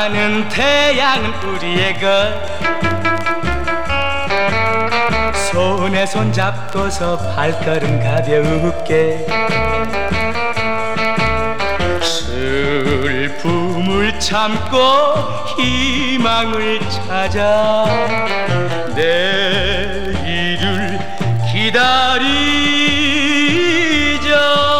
빛나는 태양은 우리의 것 손에 손 잡고서 발걸음 가볍게 슬픔을 참고 희망을 찾아 내일을 기다리자.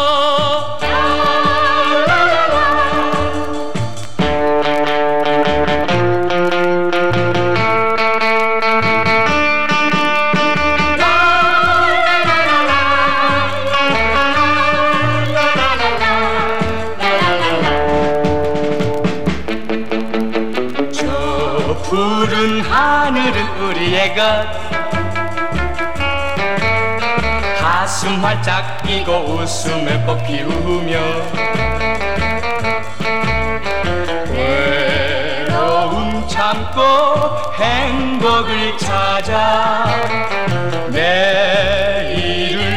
푸른 하늘은 우리의 것 가슴 활짝 끼고 웃음을 꽃 피우며 외로움 참고 행복을 찾아 내일을